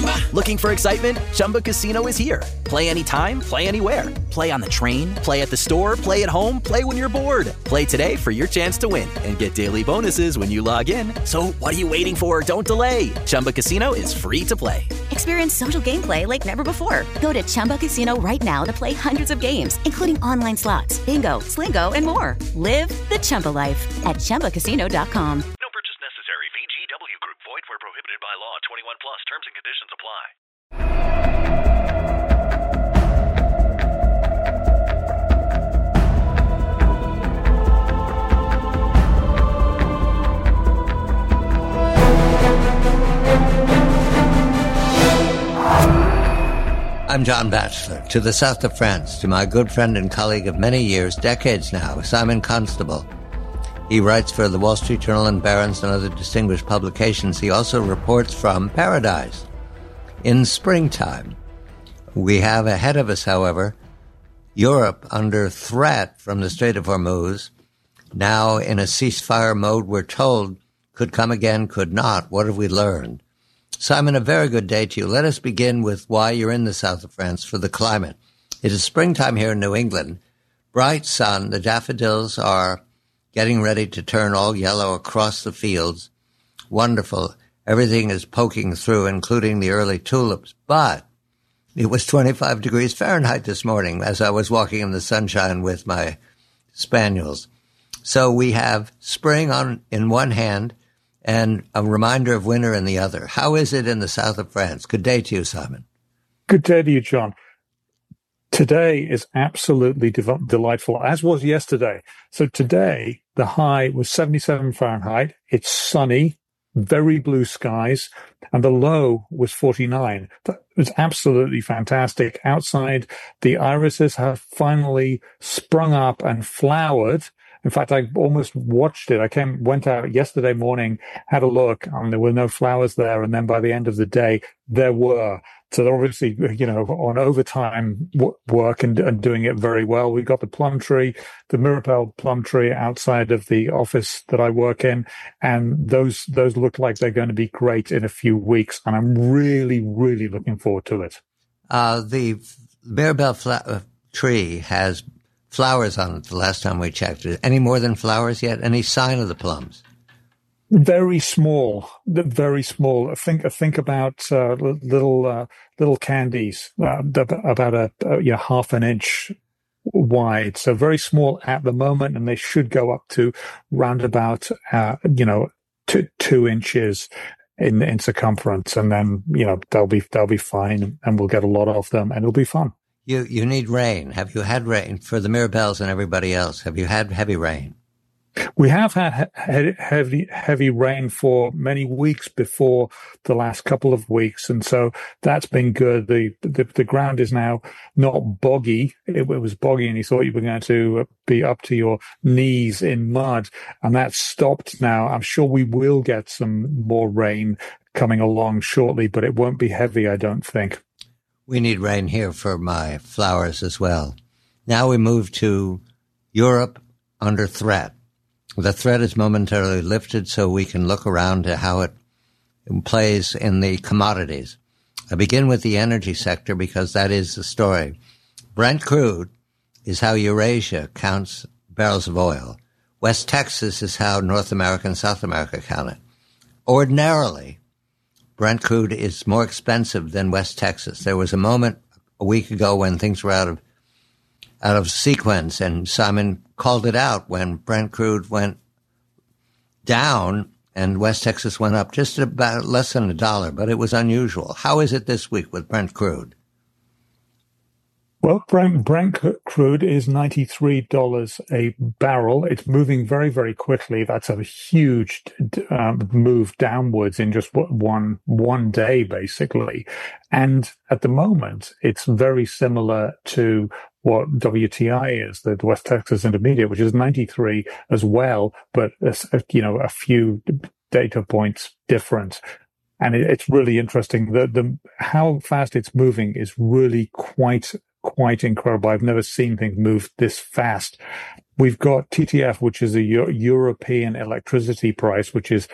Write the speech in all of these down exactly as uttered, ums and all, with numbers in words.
Looking for excitement? Chumba Casino is here. Play anytime, play anywhere. Play on the train, play at the store, play at home, play when you're bored. Play today for your chance to win and get daily bonuses when you log in. So what are you waiting for? Don't delay. Chumba Casino is free to play. Experience social gameplay like never before. Go to Chumba Casino right now to play hundreds of games, including online slots, bingo, Slingo, and more. Live the Chumba life at Chumba Casino dot com. No purchase necessary. V G W Group. Void where prohibited by law. twenty-one plus. Terms and conditions apply. I'm John Batchelor. To the south of France, to my good friend and colleague of many years, decades now, Simon Constable. He writes for the Wall Street Journal and Barron's and other distinguished publications. He also reports from Paradise. In springtime, we have ahead of us, however, Europe under threat from the Strait of Hormuz, now in a ceasefire mode we're told could come again, could not. What have we learned? Simon, a very good day to you. Let us begin with why you're in the south of France for the climate. It is springtime here in New England. Bright sun. The daffodils are getting ready to turn all yellow across the fields. Wonderful. Everything is poking through, including the early tulips. But it was twenty-five degrees Fahrenheit this morning as I was walking in the sunshine with my spaniels. So we have spring on in one hand and a reminder of winter in the other. How is it in the south of France? Good day to you, Simon. Good day to you, John. Today is absolutely de- delightful, as was yesterday. So today, the high was seventy-seven Fahrenheit. It's sunny, very blue skies, and the low was forty-nine. That was absolutely fantastic. Outside, the irises have finally sprung up and flowered. In fact, I almost watched it. I came, went out yesterday morning, had a look, and there were no flowers there. And then by the end of the day, there were. So they're obviously, you know, on overtime w- work and, and doing it very well. We've got the plum tree, the Mirabelle plum tree outside of the office that I work in. And those, those look like they're going to be great in a few weeks. And I'm really, really looking forward to it. Uh, the Mirabelle fla- tree has flowers on it the last time we checked. Any more than flowers yet? Any sign of the plums? Very small, very small. Think think about uh, little uh, little candies, uh, about a, a you know, half an inch wide. So very small at the moment, and they should go up to round about uh, you know two, two inches in in circumference, and then you know they'll be they'll be fine, and we'll get a lot of them, and it'll be fun. You you need rain. Have you had rain for the Mirabelles and everybody else? Have you had heavy rain? We have had he- heavy heavy rain for many weeks before the last couple of weeks, and so that's been good. The the, the ground is now not boggy. It, it was boggy, and you thought you were going to be up to your knees in mud, and that's stopped now. I'm sure we will get some more rain coming along shortly, but it won't be heavy, I don't think. We need rain here for my flowers as well. Now we move to Europe under threat. The threat is momentarily lifted so we can look around to how it plays in the commodities. I begin with the energy sector because that is the story. Brent crude is how Eurasia counts barrels of oil. West Texas is how North America and South America count it. Ordinarily, Brent crude is more expensive than West Texas. There was a moment a week ago when things were out of out of sequence, and Simon called it out when Brent crude went down and West Texas went up just about less than a dollar, but it was unusual. How is it this week with Brent crude? Well, Brent, Brent crude is ninety-three dollars a barrel. It's moving very, very quickly. That's a huge um, move downwards in just one one day, basically. And at the moment, it's very similar to what W T I is, the West Texas Intermediate, which is ninety-three as well, but you know a few data points different. And it, it's really interesting. The the how fast it's moving is really quite. Quite incredible. I've never seen things move this fast. We've got T T F, which is a Euro- European electricity price, which is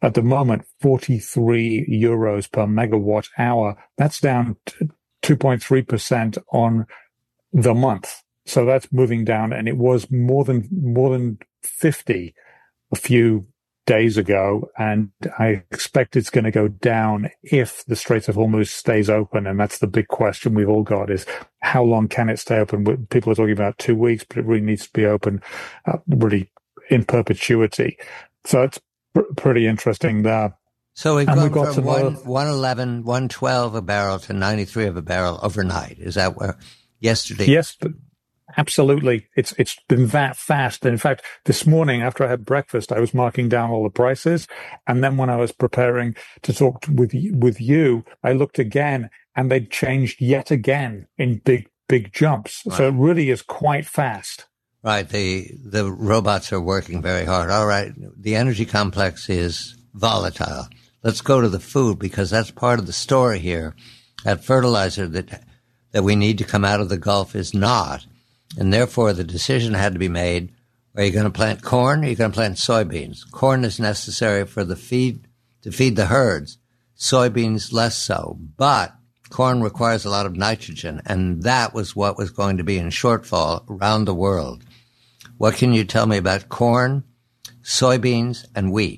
at the moment, forty-three euros per megawatt hour. That's down two point three percent on the month. So that's moving down, and it was more than more than fifty a few days ago, and I expect it's going to go down if the Straits of Hormuz stays open. And that's the big question we've all got, is how long can it stay open? People are talking about two weeks, but it really needs to be open uh, really in perpetuity. So it's pr- pretty interesting there. So we've and gone we've got from some one, one eleven, one twelve a barrel to ninety-three of a barrel overnight. Is that where yesterday? Yes, but absolutely. It's it's been that fast. In fact, this morning after I had breakfast, I was marking down all the prices, and then when I was preparing to talk with with you, I looked again, and they'd changed yet again in big big jumps. Right. So it really is quite fast. Right. The the robots are working very hard. All right. The energy complex is volatile. Let's go to the food, because that's part of the story here. That fertilizer that that we need to come out of the Gulf is not. And therefore, the decision had to be made: are you going to plant corn, or are you going to plant soybeans? Corn is necessary for the feed, to feed the herds. Soybeans less so. But corn requires a lot of nitrogen, and that was what was going to be in shortfall around the world. What can you tell me about corn, soybeans, and wheat?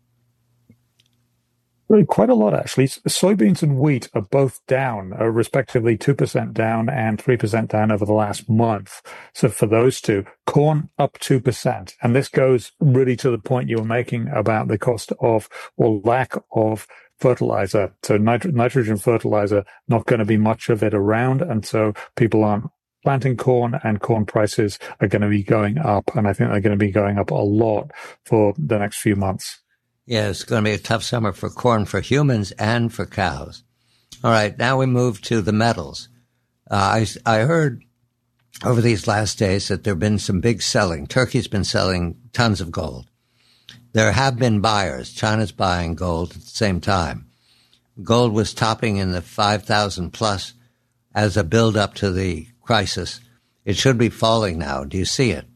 Really, quite a lot, actually. Soybeans and wheat are both down, are respectively two percent down and three percent down over the last month. So for those two, corn up two percent. And this goes really to the point you were making about the cost of or lack of fertilizer. So nitro- nitrogen fertilizer, not going to be much of it around. And so people aren't planting corn, and corn prices are going to be going up. And I think they're going to be going up a lot for the next few months. Yeah, it's going to be a tough summer for corn, for humans and for cows. All right, now we move to the metals. Uh, I, I heard over these last days that there have been some big selling. Turkey's been selling tons of gold. There have been buyers. China's buying gold at the same time. Gold was topping in the five thousand plus as a build-up to the crisis. It should be falling now. Do you see it?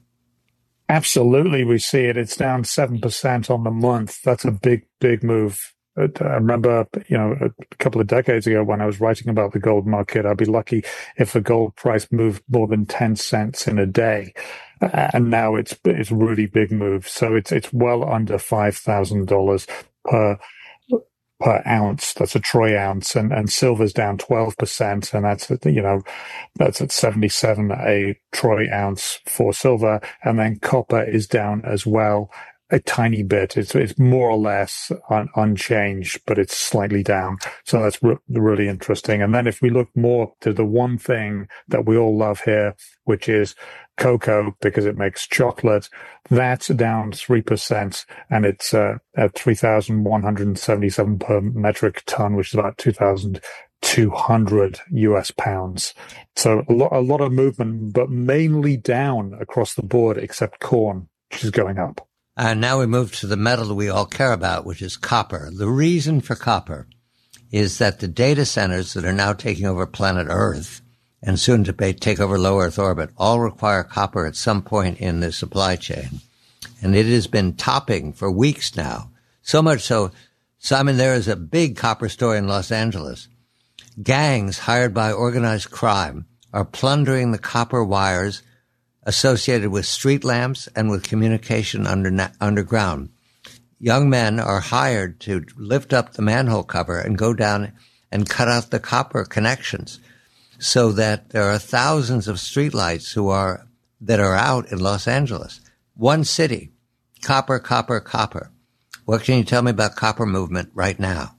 Absolutely, we see it. It's down seven percent on the month. That's a big, big move. I remember, you know, a couple of decades ago when I was writing about the gold market, I'd be lucky if the gold price moved more than ten cents in a day. And now it's it's really big move. So it's it's well under five thousand dollars per per ounce. That's a troy ounce, and, and silver's down twelve percent, and that's at, you know, that's at seventy-seven a troy ounce for silver, and then copper is down as well a tiny bit. It's it's more or less un, unchanged, but it's slightly down. So that's re- really interesting. And then if we look more to the one thing that we all love here, which is cocoa, because it makes chocolate, that's down three percent, and it's uh, at three thousand one hundred seventy-seven per metric ton, which is about two thousand two hundred U S pounds. So a lot, a lot of movement, but mainly down across the board, except corn, which is going up. And now we move to the metal we all care about, which is copper. The reason for copper is that the data centers that are now taking over planet Earth and soon to take over low Earth orbit all require copper at some point in the supply chain. And it has been topping for weeks now. So much so, Simon, there is a big copper story in Los Angeles. Gangs hired by organized crime are plundering the copper wires associated with street lamps and with communication under, underground. Young men are hired to lift up the manhole cover and go down and cut out the copper connections, so that there are thousands of streetlights who are that are out in Los Angeles. One city, copper, copper, copper. What can you tell me about copper movement right now?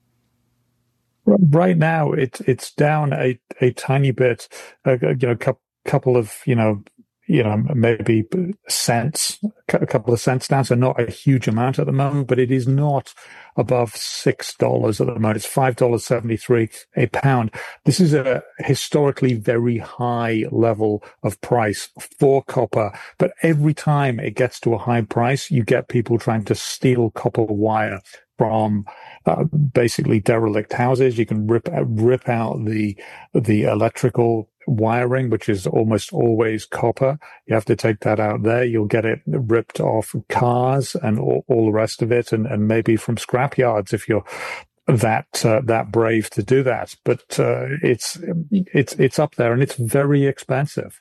Right now, it's it's down a, a tiny bit, uh, you know, a couple of, you know, you know, maybe cents, a couple of cents down. So not a huge amount at the moment, but it is not above six dollars at the moment. It's five dollars seventy-three a pound. This is a historically very high level of price for copper. But every time it gets to a high price, you get people trying to steal copper wire from uh, basically derelict houses. You can rip rip out the the electrical wiring, which is almost always copper. You have to take that out there. You'll get it ripped off cars and all, all the rest of it, and, and maybe from scrap yards if you're that uh, that brave to do that. But uh, it's it's it's up there, and it's very expensive.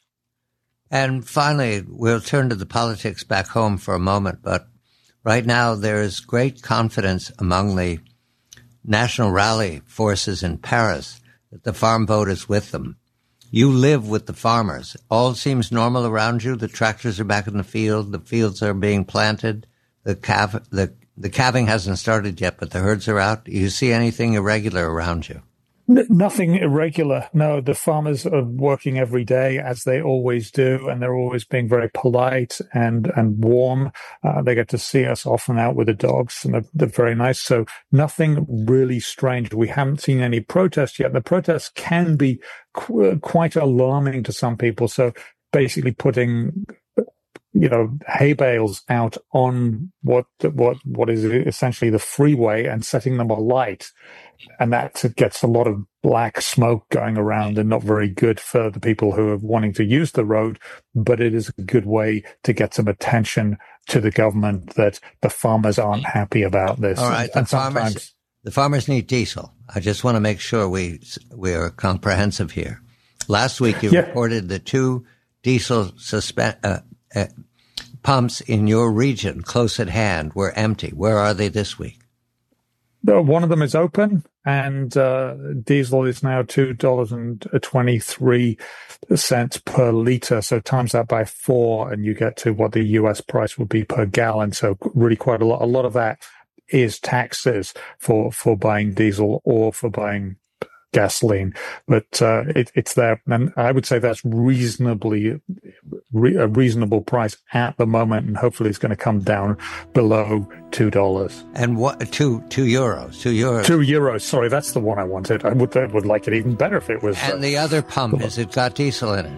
And finally, we'll turn to the politics back home for a moment. But right now, there is great confidence among the national rally forces in Paris that the farm vote is with them. You live with the farmers. All seems normal around you. The tractors are back in the field. The fields are being planted. The calf, the the calving hasn't started yet, but the herds are out. Do you see anything irregular around you? N- nothing irregular. No, the farmers are working every day as they always do, and they're always being very polite and, and warm. Uh, they get to see us often out with the dogs, and they're, they're very nice. So nothing really strange. We haven't seen any protests yet. The protests can be qu- quite alarming to some people. So basically putting, you know, hay bales out on what what what is essentially the freeway and setting them alight. And that gets a lot of black smoke going around and not very good for the people who are wanting to use the road. But it is a good way to get some attention to the government that the farmers aren't happy about this. All right, and the farmers, the farmers need diesel. I just want to make sure we we are comprehensive here. Last week you yeah. reported the two diesel suspe- uh, uh, pumps in your region close at hand were empty. Where are they this week? One of them is open, and uh, diesel is now two dollars and twenty-three cents per liter. So times that by four, and you get to what the U S price would be per gallon. So really quite a lot. A lot of that is taxes for, for buying diesel or for buying gasoline, but uh, it, it's there, and I would say that's reasonably re- a reasonable price at the moment, and hopefully it's going to come down below two dollars. And what two two euros? Two euros. Two euros. Sorry, that's the one I wanted. I would I would like it even better if it was. And uh, the other pump, has it got diesel in it?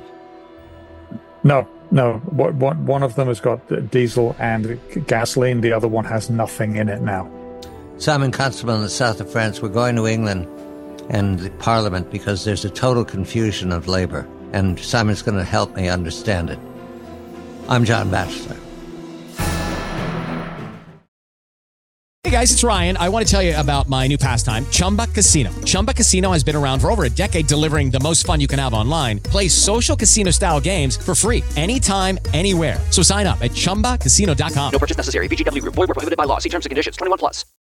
No, no. What, what, one of them has got diesel and gasoline. The other one has nothing in it now. Simon Constable in the south of France. We're going to England and the Parliament because there's a total confusion of labor, and Simon's going to help me understand it. I'm John Batchelor. Hey guys, it's Ryan. I want to tell you about my new pastime, Chumba Casino. Chumba Casino has been around for over a decade, delivering the most fun you can have online. Play social casino-style games for free anytime, anywhere. So sign up at chumba casino dot com. No purchase necessary. V G W Group. Void where prohibited by law. See terms and conditions. twenty-one plus.